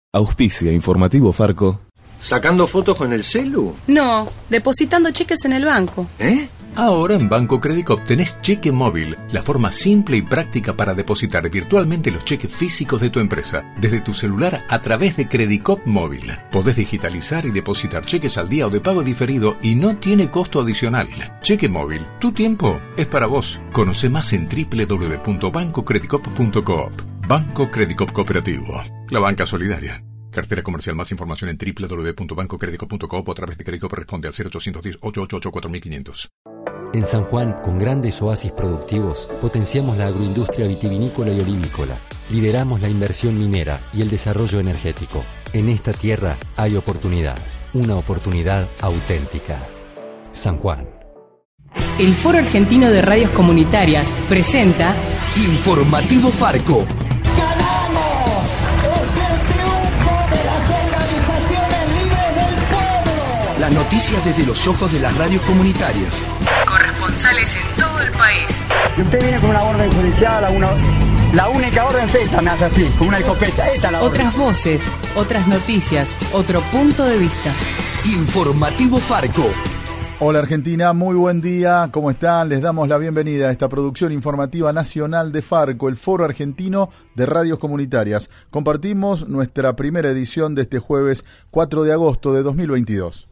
Auspicia Informativo Farco. ¿Sacando fotos con el celu? No, depositando cheques en el banco. Ahora en Banco Credicop tenés cheque móvil, la forma simple y práctica para depositar virtualmente los cheques físicos de tu empresa, desde tu celular a través de Credicop Móvil. Podés digitalizar y depositar cheques al día o de pago diferido y no tiene costo adicional. Cheque móvil, tu tiempo es para vos. Conoce más en www.bancocredicop.coop. Banco Credicop Cooperativo, la banca solidaria. Cartera comercial. Más información en www.bancocredicop.coop o a través de Credicop. Responde al 0810-888-4500. En San Juan, con grandes oasis productivos, potenciamos la agroindustria vitivinícola y olivícola. Lideramos la inversión minera y el desarrollo energético. En esta tierra hay oportunidad, una oportunidad auténtica. San Juan. El Foro Argentino de Radios Comunitarias presenta Informativo Farco. ¡Ganamos! ¡Es el triunfo de las organizaciones libres del pueblo! Las noticias desde los ojos de las radios comunitarias. Corresponsales en todo el país. Y usted viene con una orden judicial, la única orden es esta, me hace así, con una escopeta. Esta es la orden. Otras voces, otras noticias, otro punto de vista. Informativo Farco. Hola Argentina, muy buen día, ¿cómo están? Les damos la bienvenida a esta producción informativa nacional de Farco, el Foro Argentino de Radios Comunitarias. Compartimos nuestra primera edición de este jueves 4 de agosto de 2022.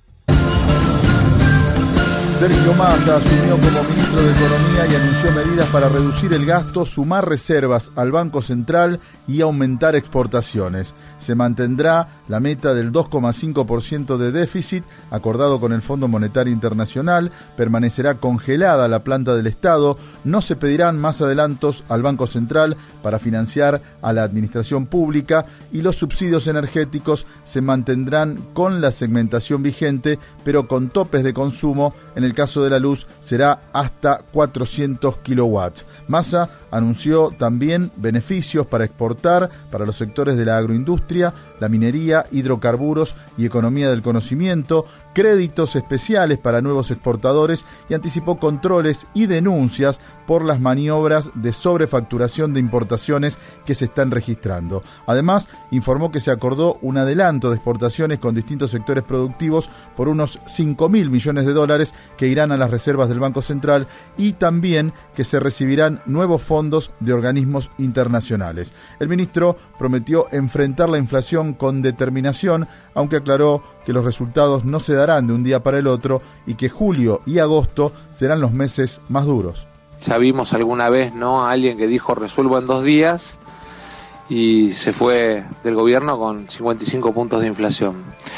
Sergio Massa asumió como ministro de Economía y anunció medidas para reducir el gasto, sumar reservas al Banco Central y aumentar exportaciones. Se mantendrá la meta del 2,5% de déficit acordado con el Fondo Monetario Internacional, permanecerá congelada la planta del Estado, no se pedirán más adelantos al Banco Central para financiar a la administración pública y los subsidios energéticos se mantendrán con la segmentación vigente, pero con topes de consumo. En el caso de la luz será hasta 400 kilowatts. Massa anunció también beneficios para exportar para los sectores de la agroindustria, la minería, hidrocarburos y economía del conocimiento, créditos especiales para nuevos exportadores y anticipó controles y denuncias por las maniobras de sobrefacturación de importaciones que se están registrando. Además, informó que se acordó un adelanto de exportaciones con distintos sectores productivos por unos 5.000 millones de dólares que irán a las reservas del Banco Central y también que se recibirán nuevos fondos de organismos internacionales. El ministro prometió enfrentar la inflación con determinación, aunque aclaró que los resultados no se darán de un día para el otro y que julio y agosto serán los meses más duros. Ya vimos alguna vez, ¿no?, a alguien que dijo resuelvo en 2 días y se fue del gobierno con 55 puntos de inflación.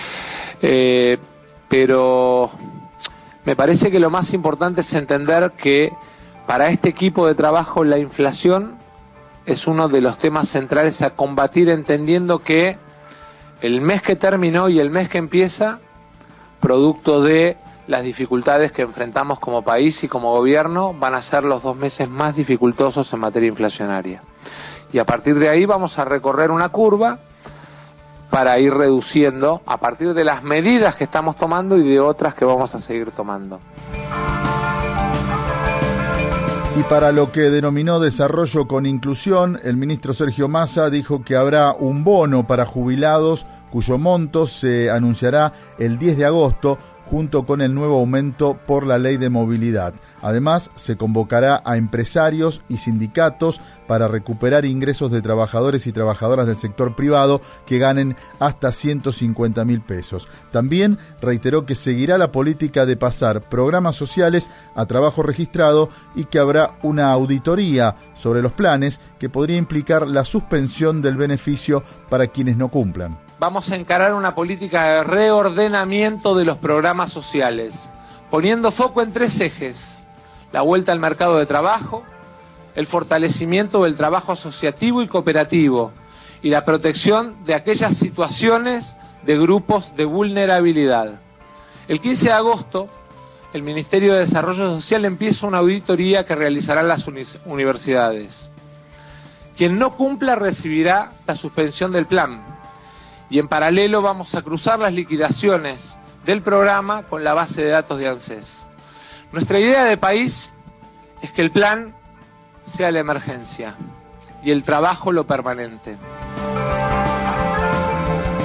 Pero me parece que lo más importante es entender que para este equipo de trabajo la inflación es uno de los temas centrales a combatir, entendiendo que el mes que terminó y el mes que empieza, producto de las dificultades que enfrentamos como país y como gobierno, van a ser los 2 meses más dificultosos en materia inflacionaria. Y a partir de ahí vamos a recorrer una curva para ir reduciendo a partir de las medidas que estamos tomando y de otras que vamos a seguir tomando. Y para lo que denominó desarrollo con inclusión, el ministro Sergio Massa dijo que habrá un bono para jubilados cuyo monto se anunciará el 10 de agosto junto con el nuevo aumento por la ley de movilidad. Además, se convocará a empresarios y sindicatos para recuperar ingresos de trabajadores y trabajadoras del sector privado que ganen hasta 150.000 pesos. También reiteró que seguirá la política de pasar programas sociales a trabajo registrado y que habrá una auditoría sobre los planes que podría implicar la suspensión del beneficio para quienes no cumplan. Vamos a encarar una política de reordenamiento de los programas sociales, poniendo foco en 3 ejes: la vuelta al mercado de trabajo, el fortalecimiento del trabajo asociativo y cooperativo y la protección de aquellas situaciones de grupos de vulnerabilidad. El 15 de agosto, el Ministerio de Desarrollo Social empieza una auditoría que realizarán las universidades. Quien no cumpla recibirá la suspensión del plan. Y en paralelo vamos a cruzar las liquidaciones del programa con la base de datos de ANSES. Nuestra idea de país es que el plan sea la emergencia y el trabajo lo permanente.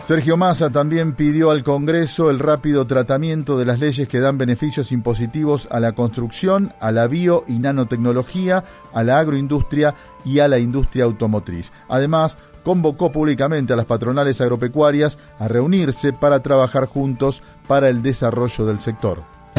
Sergio Massa también pidió al Congreso el rápido tratamiento de las leyes que dan beneficios impositivos a la construcción, a la bio y nanotecnología, a la agroindustria y a la industria automotriz. Además, convocó públicamente a las patronales agropecuarias a reunirse para trabajar juntos para el desarrollo del sector.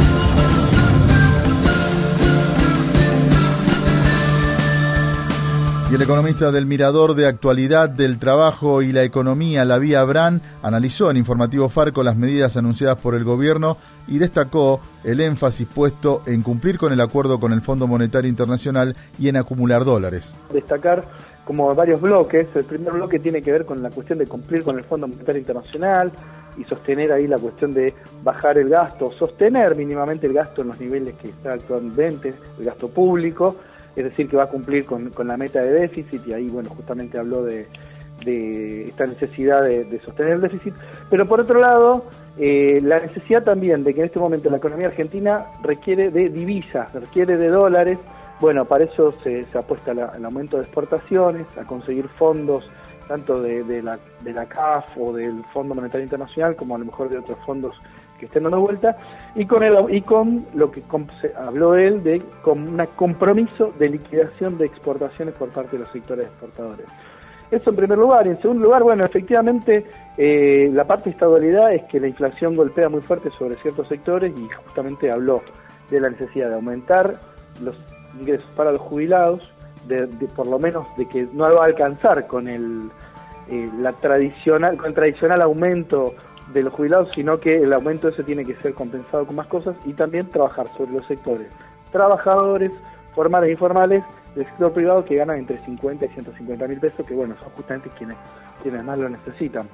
Y el economista del Mirador de Actualidad del Trabajo y la Economía, Lavie Abrán, analizó en Informativo Farco las medidas anunciadas por el gobierno y destacó el énfasis puesto en cumplir con el acuerdo con el Fondo Monetario Internacional y en acumular dólares. Destacar como varios bloques. El primer bloque tiene que ver con la cuestión de cumplir con el Fondo Monetario Internacional y sostener ahí la cuestión de bajar el gasto, sostener mínimamente el gasto en los niveles que está actualmente, el gasto público. Es decir, que va a cumplir con la meta de déficit, y ahí, bueno, justamente habló de esta necesidad de sostener el déficit. Pero por otro lado, la necesidad también de que en este momento la economía argentina requiere de divisas, requiere de dólares. Bueno, para eso se apuesta al aumento de exportaciones, a conseguir fondos tanto de la CAF o del Fondo Monetario Internacional, como a lo mejor de otros fondos que estén dando vuelta, y con lo que habló él con un compromiso de liquidación de exportaciones por parte de los sectores exportadores. Eso en primer lugar. Y en segundo lugar, bueno, efectivamente la parte de esta dualidad es que la inflación golpea muy fuerte sobre ciertos sectores, y justamente habló de la necesidad de aumentar los ingresos para los jubilados, de por lo menos de que no va a alcanzar con el tradicional aumento de los jubilados, sino que el aumento ese tiene que ser compensado con más cosas, y también trabajar sobre los sectores trabajadores, formales e informales del sector privado, que ganan entre 50 y 150 mil pesos, que bueno, son justamente quienes más lo necesitan.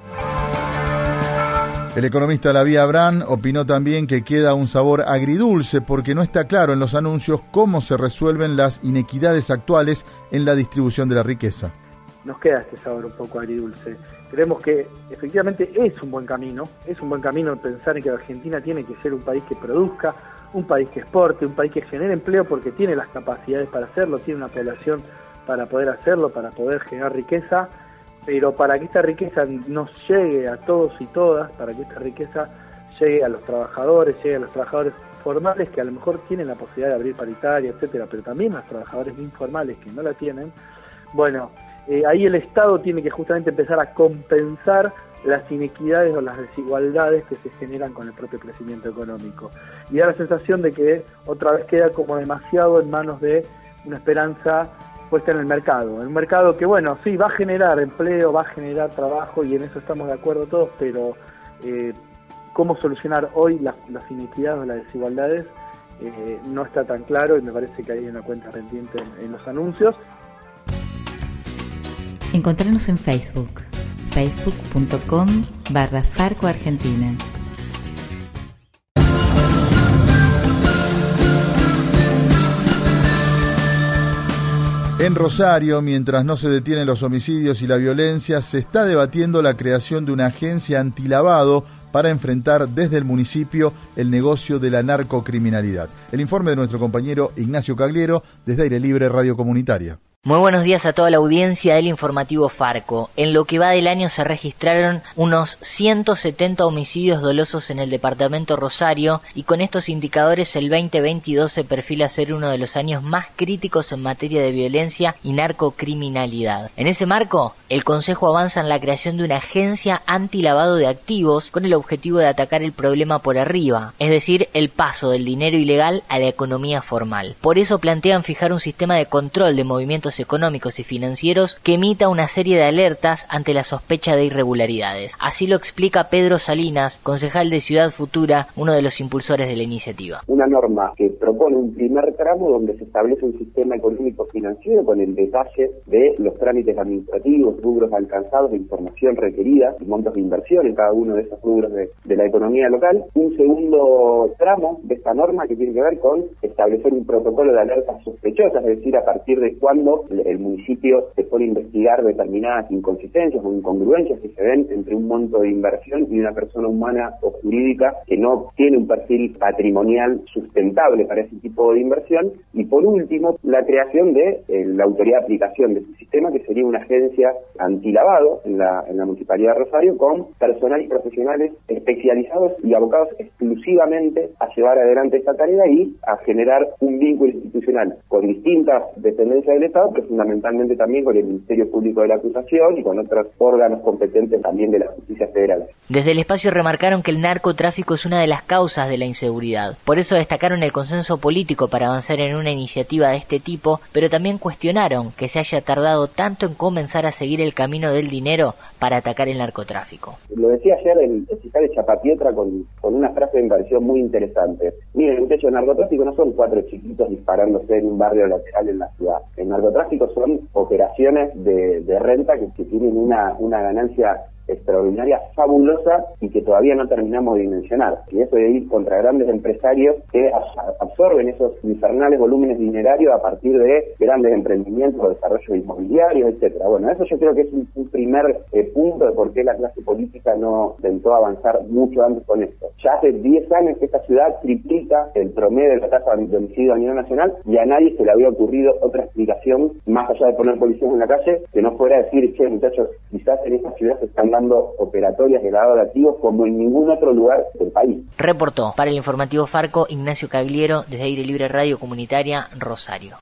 El economista Lavie Abrán opinó también que queda un sabor agridulce porque no está claro en los anuncios cómo se resuelven las inequidades actuales en la distribución de la riqueza. Nos queda este sabor un poco agridulce. Creemos que efectivamente es un buen camino pensar en que Argentina tiene que ser un país que produzca, un país que exporte, un país que genere empleo, porque tiene las capacidades para hacerlo, tiene una población para poder hacerlo, para poder generar riqueza, pero para que esta riqueza nos llegue a todos y todas, para que esta riqueza llegue a los trabajadores formales, que a lo mejor tienen la posibilidad de abrir paritaria, etcétera, pero también a los trabajadores informales que no la tienen, bueno, ahí el Estado tiene que justamente empezar a compensar las inequidades o las desigualdades que se generan con el propio crecimiento económico. Y da la sensación de que otra vez queda como demasiado en manos de una esperanza puesta en el mercado. Un mercado que, bueno, sí, va a generar empleo, va a generar trabajo, y en eso estamos de acuerdo todos, pero cómo solucionar hoy las inequidades o las desigualdades no está tan claro, y me parece que hay una cuenta pendiente en los anuncios. Encontrarnos en Facebook, facebook.com/Farco Argentina. En Rosario, mientras no se detienen los homicidios y la violencia, se está debatiendo la creación de una agencia antilavado para enfrentar desde el municipio el negocio de la narcocriminalidad. El informe de nuestro compañero Ignacio Cagliero, desde Aire Libre Radio Comunitaria. Muy buenos días a toda la audiencia del Informativo Farco. En lo que va del año se registraron unos 170 homicidios dolosos en el departamento Rosario, y con estos indicadores el 2022 se perfila ser uno de los años más críticos en materia de violencia y narcocriminalidad. En ese marco, el Consejo avanza en la creación de una agencia antilavado de activos con el objetivo de atacar el problema por arriba, es decir, el paso del dinero ilegal a la economía formal. Por eso plantean fijar un sistema de control de movimientos económicos y financieros que emita una serie de alertas ante la sospecha de irregularidades. Así lo explica Pedro Salinas, concejal de Ciudad Futura, uno de los impulsores de la iniciativa. Una norma que propone un primer tramo donde se establece un sistema económico financiero con el detalle de los trámites administrativos, rubros alcanzados, de información requerida y montos de inversión en cada uno de esos rubros de la economía local. Un segundo tramo de esta norma que tiene que ver con establecer un protocolo de alertas sospechosas, es decir, a partir de cuándo o el municipio se pone a investigar determinadas inconsistencias o incongruencias que se ven entre un monto de inversión y una persona humana o jurídica que no tiene un perfil patrimonial sustentable para ese tipo de inversión. Y por último, la creación de la autoridad de aplicación de este sistema, que sería una agencia antilavado en la Municipalidad de Rosario, con personal y profesionales especializados y abocados exclusivamente a llevar adelante esta tarea y a generar un vínculo institucional con distintas dependencias del Estado, pero fundamentalmente también con el Ministerio Público de la Acusación y con otros órganos competentes también de la justicia federal. Desde el espacio remarcaron que el narcotráfico es una de las causas de la inseguridad. Por eso destacaron el consenso político para avanzar en una iniciativa de este tipo, pero también cuestionaron que se haya tardado tanto en comenzar a seguir el camino del dinero para atacar el narcotráfico. Lo decía ayer el fiscal de Chapapietra con una frase que me pareció muy interesante. Miren, muchachos, el narcotráfico no son 4 chiquitos disparándose en un barrio lateral en la ciudad. El narcotráfico son operaciones de renta que tienen una ganancia extraordinaria, fabulosa, y que todavía no terminamos de dimensionar. Y eso de ir contra grandes empresarios que absorben esos infernales volúmenes dinerarios a partir de grandes emprendimientos, desarrollos inmobiliarios, etcétera. Bueno, eso yo creo que es un primer punto de por qué la clase política no intentó avanzar mucho antes con esto. Ya hace 10 años que esta ciudad triplica el promedio de la tasa de homicidio a nivel nacional y a nadie se le había ocurrido otra explicación, más allá de poner policías en la calle, que no fuera decir, che, muchachos, quizás en esta ciudad se están dando operatorias de lavado de activos como en ningún otro lugar del país. Reportó para el informativo Farco Ignacio Cagliero desde Aire Libre Radio Comunitaria Rosario.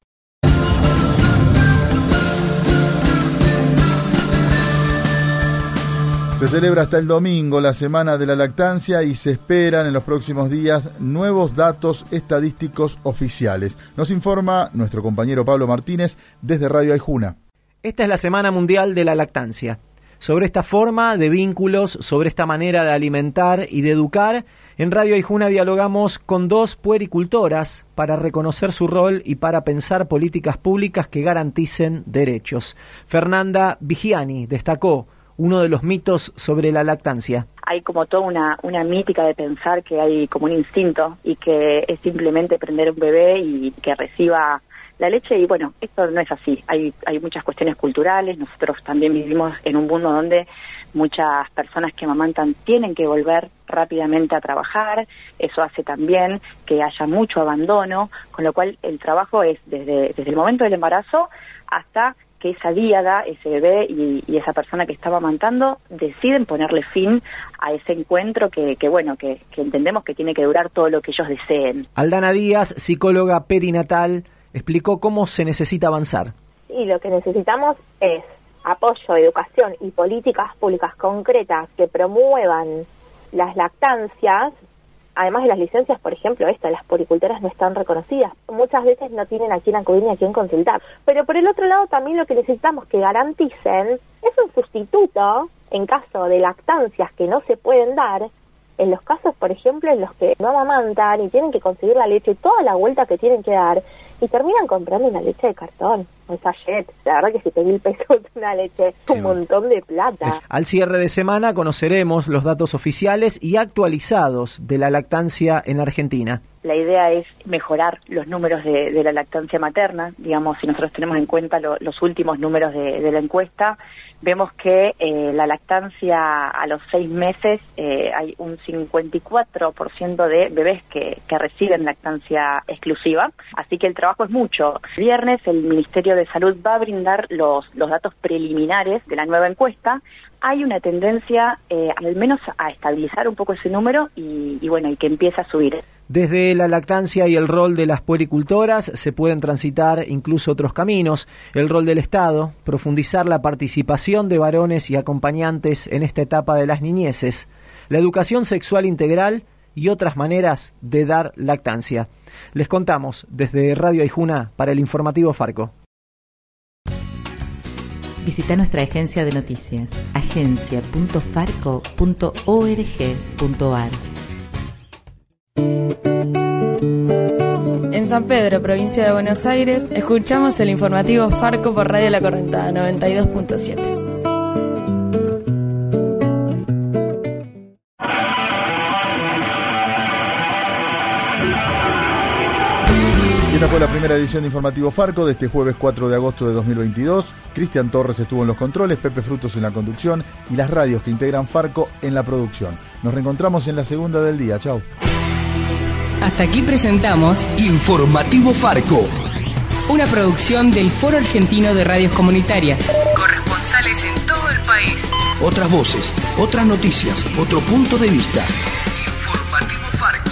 Se celebra hasta el domingo la Semana de la Lactancia y se esperan en los próximos días nuevos datos estadísticos oficiales. Nos informa nuestro compañero Pablo Martínez desde Radio Aijuna. Esta es la Semana Mundial de la Lactancia. Sobre esta forma de vínculos, sobre esta manera de alimentar y de educar, en Radio Aijuna dialogamos con 2 puericultoras para reconocer su rol y para pensar políticas públicas que garanticen derechos. Fernanda Vigiani destacó uno de los mitos sobre la lactancia. Hay como toda una mítica de pensar que hay como un instinto y que es simplemente prender un bebé y que reciba la leche, y bueno, esto no es así. Hay muchas cuestiones culturales. Nosotros también vivimos en un mundo donde muchas personas que amamantan tienen que volver rápidamente a trabajar. Eso hace también que haya mucho abandono, con lo cual el trabajo es desde el momento del embarazo hasta que esa díada, ese bebé y esa persona que estaba amamantando deciden ponerle fin a ese encuentro que entendemos que tiene que durar todo lo que ellos deseen. Aldana Díaz, psicóloga perinatal, explicó cómo se necesita avanzar. Y lo que necesitamos es apoyo, educación y políticas públicas concretas que promuevan las lactancias. Además de las licencias, por ejemplo, las puericultoras no están reconocidas. Muchas veces no tienen a quién acudir ni a quién consultar. Pero por el otro lado también lo que necesitamos que garanticen es un sustituto en caso de lactancias que no se pueden dar. En los casos, por ejemplo, en los que no amamantan y tienen que conseguir la leche, toda la vuelta que tienen que dar, y terminan comprando una leche de cartón, un sachet. La verdad que si te 1.000 pesos una leche, es un montón de plata. Al cierre de semana conoceremos los datos oficiales y actualizados de la lactancia en Argentina. La idea es mejorar los números de la lactancia materna. Digamos, si nosotros tenemos en cuenta los últimos números de la encuesta, vemos que la lactancia a los 6 meses hay un 54% de bebés que reciben lactancia exclusiva, así que el trabajo es mucho. El viernes el Ministerio de Salud va a brindar los datos preliminares de la nueva encuesta. Hay una tendencia al menos a estabilizar un poco ese número y que empiece a subir. Desde la lactancia y el rol de las puericultoras se pueden transitar incluso otros caminos. El rol del Estado, profundizar la participación de varones y acompañantes en esta etapa de las niñeces, la educación sexual integral y otras maneras de dar lactancia. Les contamos desde Radio Aijuna para el informativo Farco. Visita nuestra agencia de noticias, agencia.farco.org.ar. En San Pedro, provincia de Buenos Aires, escuchamos el informativo Farco por Radio La Correntada 92.7. Y esta fue Arrancó la primera edición de Informativo Farco de este jueves 4 de agosto de 2022. Cristian Torres estuvo en los controles, Pepe Frutos en la conducción y las radios que integran Farco en la producción. Nos reencontramos en la segunda del día. Chau. Hasta aquí presentamos Informativo Farco, una producción del Foro Argentino de Radios Comunitarias. Corresponsales en todo el país. otras voces, otras noticias, otro punto de vista. Informativo Farco.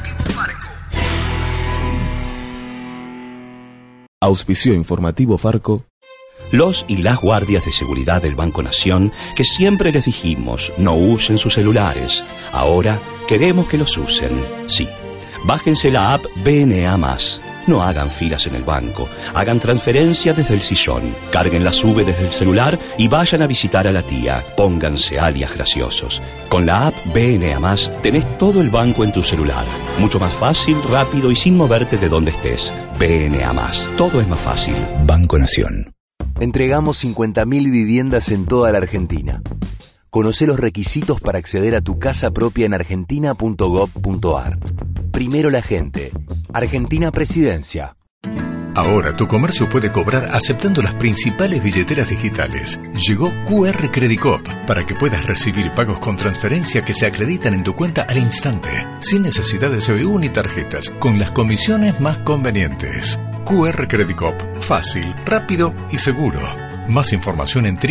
Auspició Informativo Farco. Los y las guardias de seguridad del Banco Nación, que siempre les dijimos no usen sus celulares, ahora queremos que los usen. Sí, bájense la app BNA+. No hagan filas en el banco, hagan transferencias desde el sillón, carguen la SUBE desde el celular y vayan a visitar a la tía. Pónganse alias graciosos. Con la app BNA+, tenés todo el banco en tu celular. Mucho más fácil, rápido y sin moverte de donde estés. BNA+, todo es más fácil. Banco Nación. Entregamos 50.000 viviendas en toda la Argentina. Conocé los requisitos para acceder a tu casa propia en argentina.gov.ar. Primero la gente. Argentina Presidencia. Ahora tu comercio puede cobrar aceptando las principales billeteras digitales. Llegó QR Credicop para que puedas recibir pagos con transferencia que se acreditan en tu cuenta al instante, sin necesidad de CBU ni tarjetas, con las comisiones más convenientes. QR Credicop, fácil, rápido y seguro. Más información en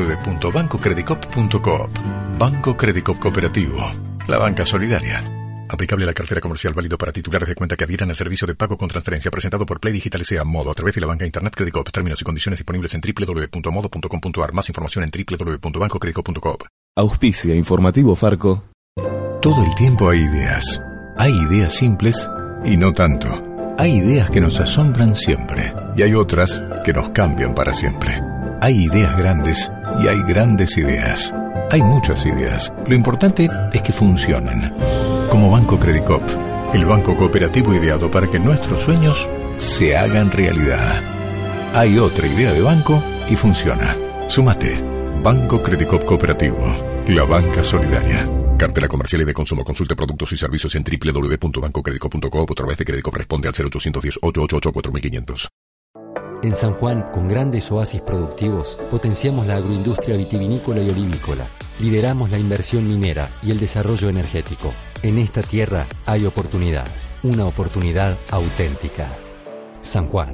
www.bancocredicop.coop. Banco Credicop Cooperativo, la banca solidaria. Aplicable a la cartera comercial, válido para titulares de cuenta que adhieran al servicio de pago con transferencia presentado por Play Digital S.A. Modo a través de la banca internet Credicop. Términos y condiciones disponibles en www.modo.com.ar. Más información en www.bancocredicop.coop. Auspicia Informativo Farco. Todo el tiempo hay ideas. Hay ideas simples y no tanto. Hay ideas que nos asombran siempre y hay otras que nos cambian para siempre. Hay ideas grandes y hay grandes ideas. Hay muchas ideas. Lo importante es que funcionen. Como Banco Credicop, el banco cooperativo ideado para que nuestros sueños se hagan realidad. Hay otra idea de banco y funciona. Súmate. Banco Credicop Cooperativo, la banca solidaria. Cartera comercial y de consumo. Consulte productos y servicios en www.bancocredicop.coop. Otra vez de Credicop responde al 0810-888-4500. En San Juan, con grandes oasis productivos, potenciamos la agroindustria vitivinícola y olivícola. Lideramos la inversión minera y el desarrollo energético. En esta tierra hay oportunidad, una oportunidad auténtica. San Juan.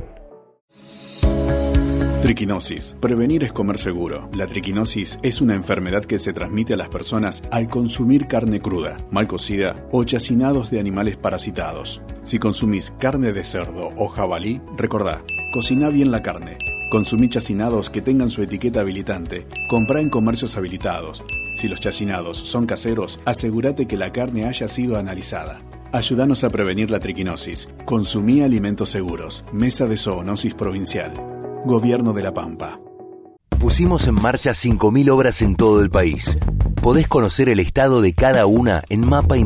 Triquinosis. Prevenir es comer seguro. La triquinosis es una enfermedad que se transmite a las personas al consumir carne cruda, mal cocida o chacinados de animales parasitados. Si consumís carne de cerdo o jabalí, recordá, cociná bien la carne. Consumí chacinados que tengan su etiqueta habilitante. Comprá en comercios habilitados. Si los chacinados son caseros, asegúrate que la carne haya sido analizada. Ayúdanos a prevenir la triquinosis. Consumí alimentos seguros. Mesa de Zoonosis Provincial. Gobierno de La Pampa. Pusimos en marcha 5.000 obras en todo el país. Podés conocer el estado de cada una en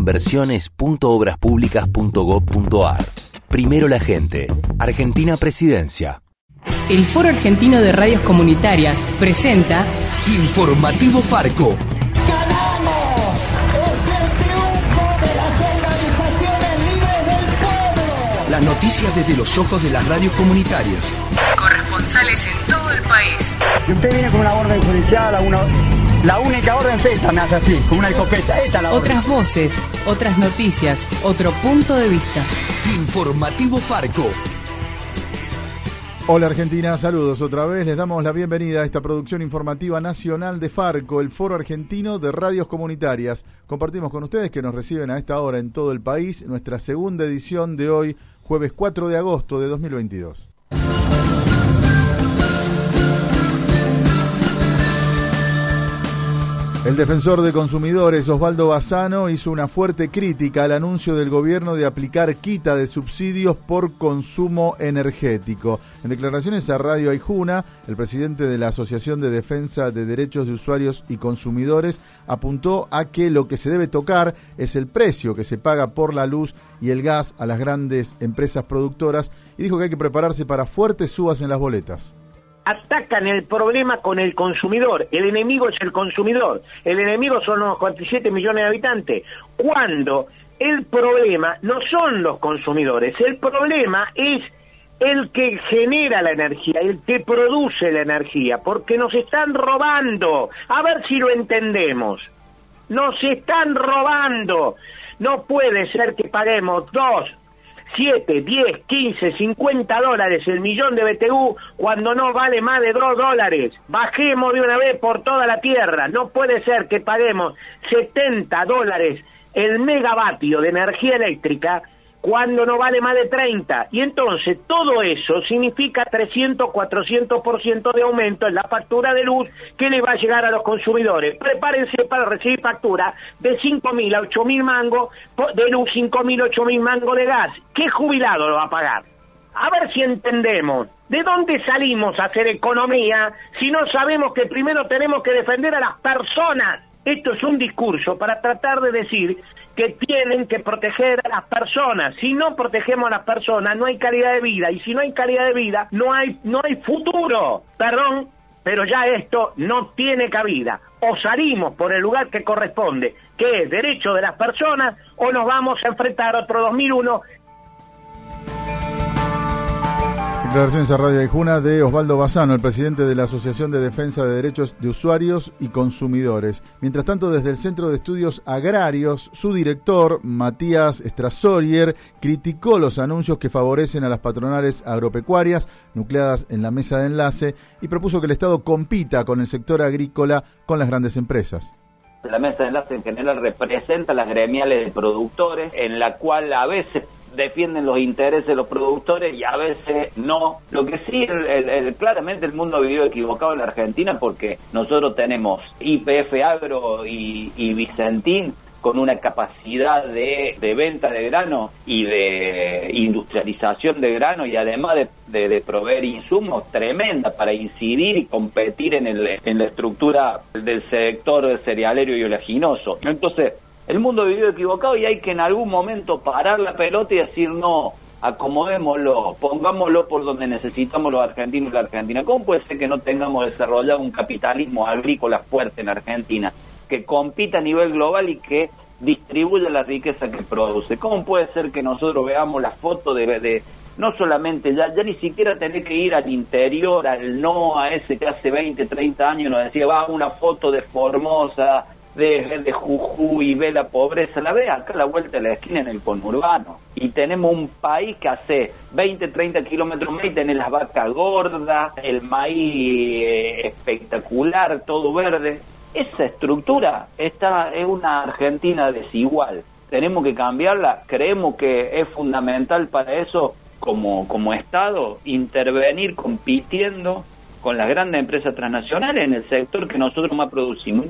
mapainversiones.obraspublicas.gov.ar. Primero la gente. Argentina Presidencia. El Foro Argentino de Radios Comunitarias presenta Informativo Farco. ¡Ganamos! ¡Es el triunfo de las organizaciones libres del pueblo! Las noticias desde los ojos de las radios comunitarias. Corresponsales en todo el país. Y usted viene con una orden judicial, la única orden es esta, me hace así, con una escopeta. Esta es la orden. Otras voces, otras noticias, otro punto de vista. Informativo Farco. Hola Argentina, saludos otra vez. Les damos la bienvenida a esta producción informativa nacional de Farco, el Foro Argentino de Radios Comunitarias. Compartimos con ustedes que nos reciben a esta hora en todo el país nuestra segunda edición de hoy, jueves 4 de agosto de 2022. El defensor de consumidores Osvaldo Bassano hizo una fuerte crítica al anuncio del gobierno de aplicar quita de subsidios por consumo energético. En declaraciones a Radio Aijuna, el presidente de la Asociación de Defensa de Derechos de Usuarios y Consumidores apuntó a que lo que se debe tocar es el precio que se paga por la luz y el gas a las grandes empresas productoras y dijo que hay que prepararse para fuertes subas en las boletas. Atacan el problema con el consumidor. El enemigo es el consumidor. El enemigo son los 47 millones de habitantes. Cuando el problema no son los consumidores, el problema es el que genera la energía, el que produce la energía, porque nos están robando. A ver si lo entendemos. Nos están robando. No puede ser que paguemos 2, 7, 10, 15, 50 dólares el millón de BTU cuando no vale más de $2. Bajemos de una vez por toda la tierra. No puede ser que paguemos 70 dólares el megavatio de energía eléctrica cuando no vale más de 30. Y entonces todo eso significa 300, 400% de aumento en la factura de luz que le va a llegar a los consumidores. Prepárense para recibir factura de 5.000 a 8.000 mangos de luz, 5.000, 8.000 mangos de gas. ¿Qué jubilado lo va a pagar? A ver si entendemos. ¿De dónde salimos a hacer economía si no sabemos que primero tenemos que defender a las personas? Esto es un discurso para tratar de decir que tienen que proteger a las personas. Si no protegemos a las personas, no hay calidad de vida. Y si no hay calidad de vida, no hay futuro. Perdón, pero ya esto no tiene cabida. O salimos por el lugar que corresponde, que es derecho de las personas, o nos vamos a enfrentar a otro 2001. Declaraciones a Radio Aijuna de Osvaldo Bassano, el presidente de la Asociación de Defensa de Derechos de Usuarios y Consumidores. Mientras tanto, desde el Centro de Estudios Agrarios, su director, Matías Strasorier, criticó los anuncios que favorecen a las patronales agropecuarias nucleadas en la mesa de enlace y propuso que el Estado compita con el sector agrícola con las grandes empresas. La mesa de enlace en general representa las gremiales de productores, en la cual a veces defienden los intereses de los productores y a veces no. Lo que sí, claramente el mundo vivió equivocado en la Argentina porque nosotros tenemos YPF Agro y Vicentín con una capacidad de venta de grano y de industrialización de grano y además de proveer insumos tremenda para incidir y competir en la estructura del sector cerealero y oleaginoso. Entonces, el mundo vivió equivocado y hay que en algún momento parar la pelota y decir no, acomodémoslo, pongámoslo por donde necesitamos los argentinos y la Argentina. ¿Cómo puede ser que no tengamos desarrollado un capitalismo agrícola fuerte en Argentina, que compita a nivel global y que distribuya la riqueza que produce? ¿Cómo puede ser que nosotros veamos la foto de no solamente, ya ni siquiera tener que ir al interior, al no, a ese que hace 20, 30 años nos decía, va una foto de Formosa, de Jujuy, ve la pobreza, la ve acá a la vuelta de la esquina en el conurbano. Y tenemos un país que hace 20, 30 kilómetros más y tenés las vacas gordas, el maíz espectacular, todo verde. Esa estructura es una Argentina desigual. Tenemos que cambiarla. Creemos que es fundamental para eso, como Estado, intervenir compitiendo con las grandes empresas transnacionales en el sector que nosotros más producimos.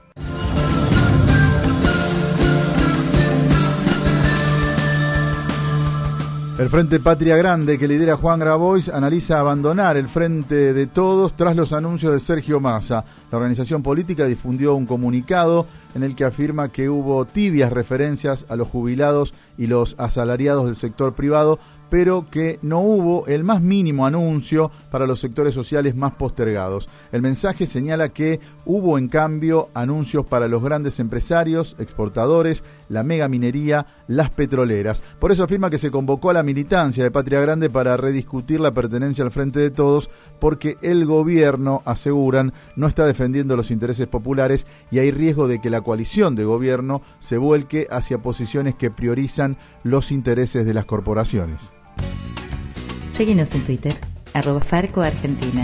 El Frente Patria Grande, que lidera Juan Grabois, analiza abandonar el Frente de Todos tras los anuncios de Sergio Massa. La organización política difundió un comunicado en el que afirma que hubo tibias referencias a los jubilados y los asalariados del sector privado, pero que no hubo el más mínimo anuncio para los sectores sociales más postergados. El mensaje señala que hubo, en cambio, anuncios para los grandes empresarios, exportadores, la megaminería, las petroleras. Por eso afirma que se convocó a la militancia de Patria Grande para rediscutir la pertenencia al Frente de Todos, porque el gobierno, aseguran, no está defendiendo los intereses populares y hay riesgo de que la coalición de gobierno se vuelque hacia posiciones que priorizan los intereses de las corporaciones. Síguenos en Twitter, @FarcoArgentina.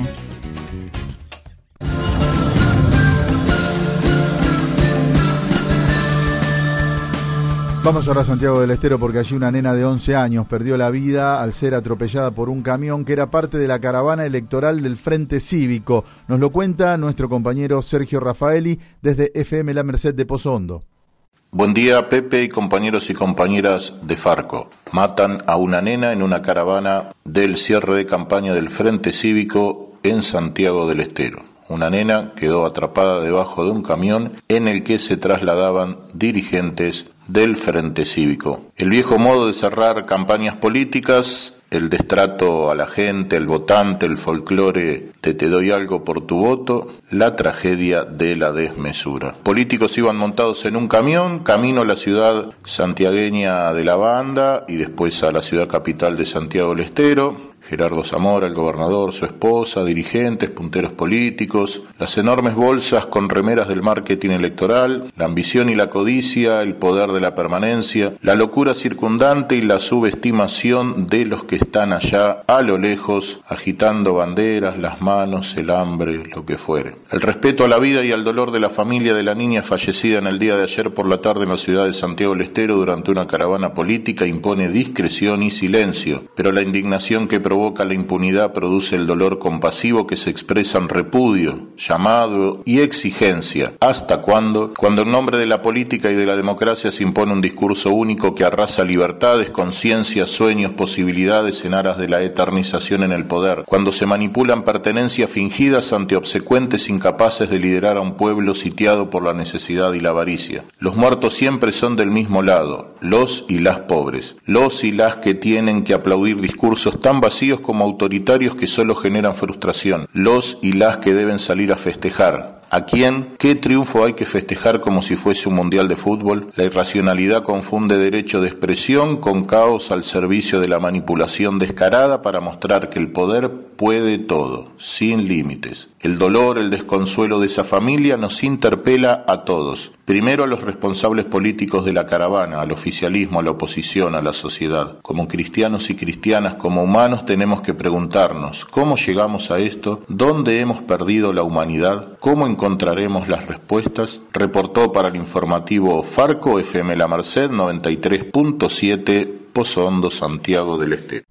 Vamos ahora a Santiago del Estero porque allí una nena de 11 años perdió la vida al ser atropellada por un camión que era parte de la caravana electoral del Frente Cívico. Nos lo cuenta nuestro compañero Sergio Rafaeli desde FM La Merced de Pozo Hondo. Buen día, Pepe y compañeros y compañeras de Farco. Matan a una nena en una caravana del cierre de campaña del Frente Cívico en Santiago del Estero. Una nena quedó atrapada debajo de un camión en el que se trasladaban dirigentes del Frente Cívico. El viejo modo de cerrar campañas políticas, el destrato a la gente, el votante, el folclore de te doy algo por tu voto, la tragedia de la desmesura. Políticos iban montados en un camión, camino a la ciudad santiagueña de La Banda y después a la ciudad capital de Santiago del Estero. Gerardo Zamora, el gobernador, su esposa, dirigentes, punteros políticos, las enormes bolsas con remeras del marketing electoral, la ambición y la codicia, el poder de la permanencia, la locura circundante y la subestimación de los que están allá a lo lejos, agitando banderas, las manos, el hambre, lo que fuere. El respeto a la vida y al dolor de la familia de la niña fallecida en el día de ayer por la tarde en la ciudad de Santiago del Estero durante una caravana política impone discreción y silencio, pero la indignación que provoca la impunidad produce el dolor compasivo que se expresa en repudio, llamado y exigencia. ¿Hasta cuándo? Cuando en nombre de la política y de la democracia se impone un discurso único que arrasa libertades, conciencias, sueños, posibilidades en aras de la eternización en el poder, cuando se manipulan pertenencias fingidas ante obsecuentes incapaces de liderar a un pueblo sitiado por la necesidad y la avaricia. Los muertos siempre son del mismo lado, los y las pobres, los y las que tienen que aplaudir discursos tan vacíos como autoritarios que solo generan frustración, los y las que deben salir a festejar. ¿A quién? ¿Qué triunfo hay que festejar como si fuese un mundial de fútbol? La irracionalidad confunde derecho de expresión con caos al servicio de la manipulación descarada para mostrar que el poder puede todo, sin límites. El dolor, el desconsuelo de esa familia nos interpela a todos. Primero a los responsables políticos de la caravana, al oficialismo, a la oposición, a la sociedad. Como cristianos y cristianas, como humanos, tenemos que preguntarnos, ¿cómo llegamos a esto? ¿Dónde hemos perdido la humanidad? ¿Cómo encontraremos las respuestas? Reportó para el informativo Farco, FM La Merced, 93.7, Pozo Hondo, Santiago del Estero.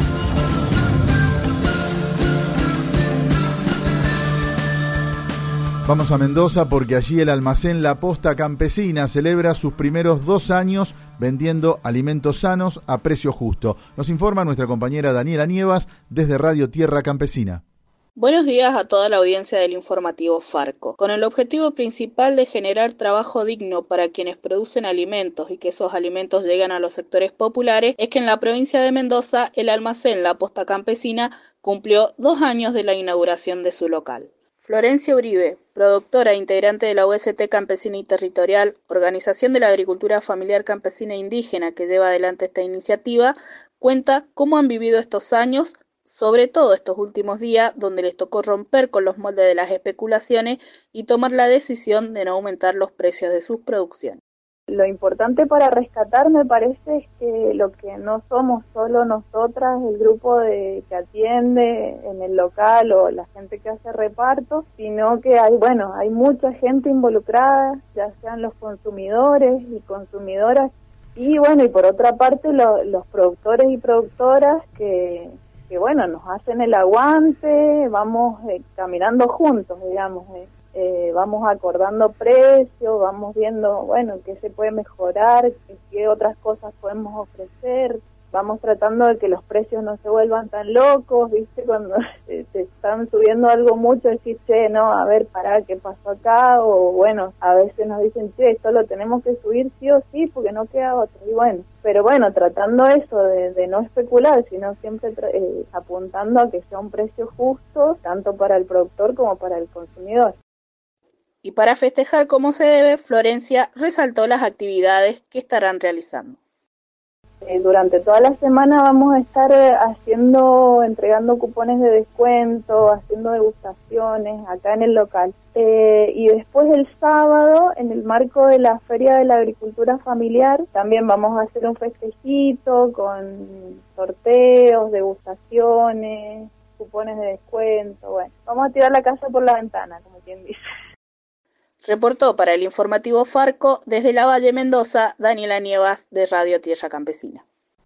Vamos a Mendoza porque allí el almacén La Posta Campesina celebra sus primeros 2 años vendiendo alimentos sanos a precio justo. Nos informa nuestra compañera Daniela Nievas desde Radio Tierra Campesina. Buenos días a toda la audiencia del informativo Farco. Con el objetivo principal de generar trabajo digno para quienes producen alimentos y que esos alimentos lleguen a los sectores populares, es que en la provincia de Mendoza el almacén La Posta Campesina cumplió 2 años de la inauguración de su local. Florencia Uribe, productora e integrante de la UST Campesina y Territorial, organización de la agricultura familiar campesina e indígena que lleva adelante esta iniciativa, cuenta cómo han vivido estos años, sobre todo estos últimos días, donde les tocó romper con los moldes de las especulaciones y tomar la decisión de no aumentar los precios de sus producciones. Lo importante para rescatar me parece es que lo que no somos solo nosotras, el grupo que atiende en el local o la gente que hace reparto, sino que hay mucha gente involucrada, ya sean los consumidores y consumidoras, y por otra parte los productores y productoras que nos hacen el aguante, vamos caminando juntos, digamos, vamos acordando precios, vamos viendo, qué se puede mejorar, qué otras cosas podemos ofrecer, vamos tratando de que los precios no se vuelvan tan locos, ¿viste? Cuando te están subiendo algo mucho, decís, no, a ver, pará, ¿qué pasó acá? O a veces nos dicen, esto lo tenemos que subir sí o sí porque no queda otro, pero tratando eso de no especular, sino siempre apuntando a que sea un precio justo, tanto para el productor como para el consumidor. Y para festejar como se debe, Florencia resaltó las actividades que estarán realizando. Durante toda la semana vamos a estar entregando cupones de descuento, haciendo degustaciones acá en el local. Y después el sábado, en el marco de la Feria de la Agricultura Familiar, también vamos a hacer un festejito con sorteos, degustaciones, cupones de descuento. Vamos a tirar la casa por la ventana, como quien dice. Reportó para el informativo Farco desde la Valle Mendoza, Daniela Nievas de Radio Tierra Campesina.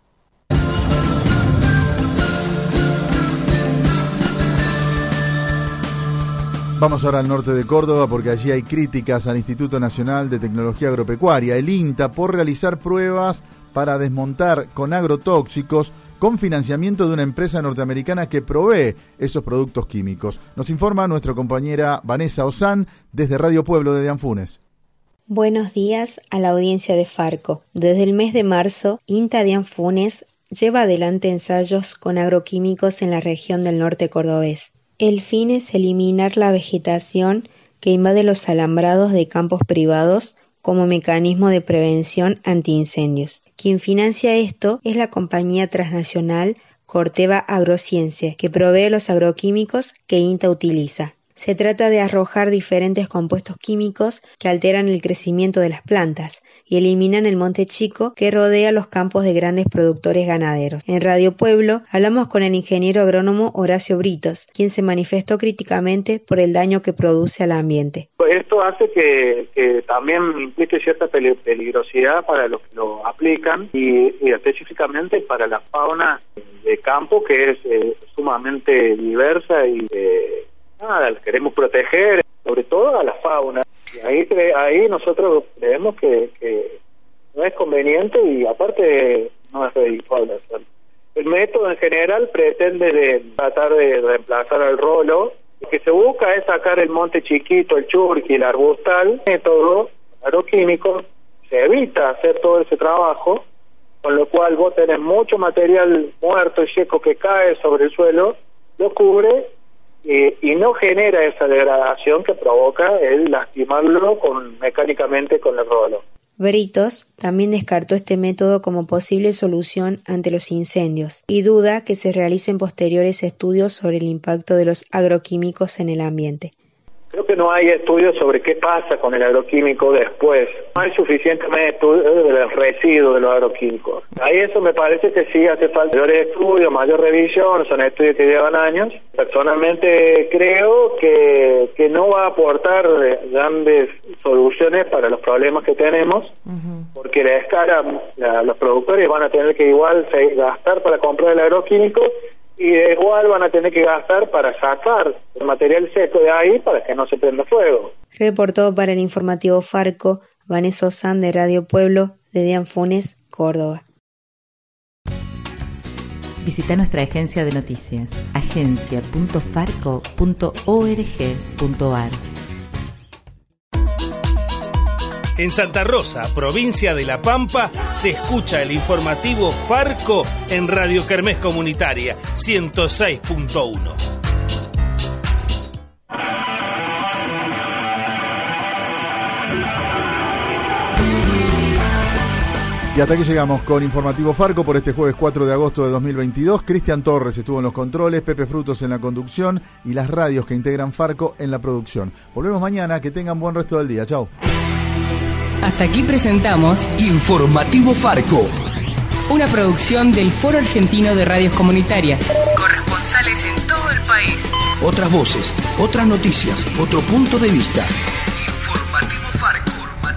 Vamos ahora al norte de Córdoba porque allí hay críticas al Instituto Nacional de Tecnología Agropecuaria, el INTA, por realizar pruebas para desmontar con agrotóxicos con financiamiento de una empresa norteamericana que provee esos productos químicos. Nos informa nuestra compañera Vanessa Ozán desde Radio Pueblo de Dianfunes. Buenos días a la audiencia de Farco. Desde el mes de marzo, INTA Dianfunes lleva adelante ensayos con agroquímicos en la región del norte cordobés. El fin es eliminar la vegetación que invade los alambrados de campos privados como mecanismo de prevención antiincendios. Quien financia esto es la compañía transnacional Corteva Agrociencia, que provee los agroquímicos que INTA utiliza. Se trata de arrojar diferentes compuestos químicos que alteran el crecimiento de las plantas y eliminan el monte chico que rodea los campos de grandes productores ganaderos. En Radio Pueblo hablamos con el ingeniero agrónomo Horacio Britos, quien se manifestó críticamente por el daño que produce al ambiente. Esto hace que también implique cierta peligrosidad para los que lo aplican y específicamente para la fauna de campo, que es sumamente diversa y la queremos proteger, sobre todo a la fauna. Y ahí nosotros creemos que no es conveniente y aparte no es redituable hacerlo. El método en general pretende tratar de reemplazar al rolo. Lo que se busca es sacar el monte chiquito, el churqui, el arbustal. El método agroquímico se evita hacer todo ese trabajo, con lo cual vos tenés mucho material muerto y seco que cae sobre el suelo, lo cubre y no genera esa degradación que provoca el lastimarlo mecánicamente con el rolo. Britos también descartó este método como posible solución ante los incendios y duda que se realicen posteriores estudios sobre el impacto de los agroquímicos en el ambiente. Creo que no hay estudios sobre qué pasa con el agroquímico después. No hay suficientemente estudios del residuo de los agroquímicos. Ahí eso me parece que sí hace falta mayores estudios, mayor revisión, son estudios que llevan años. Personalmente creo que no va a aportar grandes soluciones para los problemas que tenemos, porque la escala, los productores van a tener que igual gastar para comprar el agroquímico, y igual van a tener que gastar para sacar el material seco de ahí para que no se prenda fuego. Reportó para el informativo Farco, Vanessa Ozán de Radio Pueblo, de Dian Funes, Córdoba. Visita nuestra agencia de noticias, agencia.farco.org.ar. En Santa Rosa, provincia de La Pampa, se escucha el informativo Farco en Radio Kermés Comunitaria 106.1. Y hasta aquí llegamos con Informativo Farco por este jueves 4 de agosto de 2022. Cristian Torres estuvo en los controles, Pepe Frutos en la conducción y las radios que integran Farco en la producción. Volvemos mañana, que tengan buen resto del día. Chau. Hasta aquí presentamos Informativo Farco, una producción del Foro Argentino de Radios Comunitarias. Corresponsales en todo el país. Otras voces, otras noticias, otro punto de vista. Informativo Farco.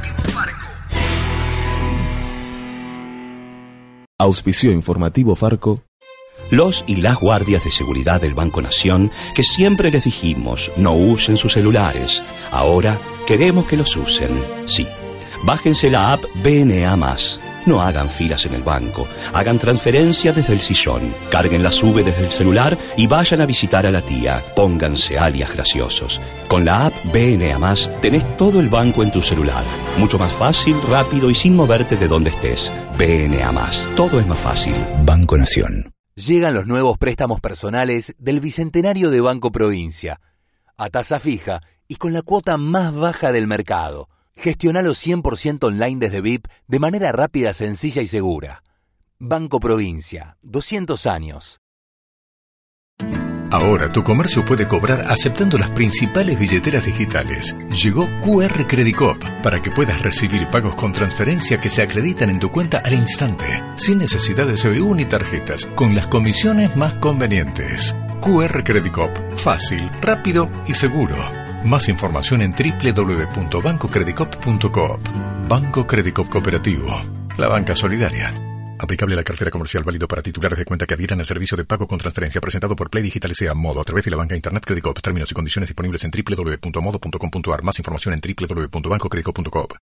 Auspició Informativo Farco. Los y las guardias de seguridad del Banco Nación, que siempre les dijimos no usen sus celulares, ahora queremos que los usen. Sí, bájense la app BNA+. No hagan filas en el banco, hagan transferencias desde el sillón, carguen la SUBE desde el celular y vayan a visitar a la tía. Pónganse alias graciosos. Con la app BNA+, tenés todo el banco en tu celular. Mucho más fácil, rápido y sin moverte de donde estés. BNA+, todo es más fácil. Banco Nación. Llegan los nuevos préstamos personales del Bicentenario de Banco Provincia. A tasa fija y con la cuota más baja del mercado. Gestionalo 100% online desde VIP de manera rápida, sencilla y segura. Banco Provincia, 200 años. Ahora tu comercio puede cobrar aceptando las principales billeteras digitales. Llegó QR Credit Cop para que puedas recibir pagos con transferencia que se acreditan en tu cuenta al instante, sin necesidad de CBU ni tarjetas, con las comisiones más convenientes. QR Credit Cop, fácil, rápido y seguro. Más información en www.bancocreditcop.coop. Banco Credit Cop Cooperativo, la banca solidaria. Aplicable a la cartera comercial, válido para titulares de cuenta que adhieran al servicio de pago con transferencia presentado por Play Digital S.A. Modo a través de la banca Internet Credit Cop. Términos y condiciones disponibles en www.modo.com.ar. Más información en www.bancocreditcop.coop.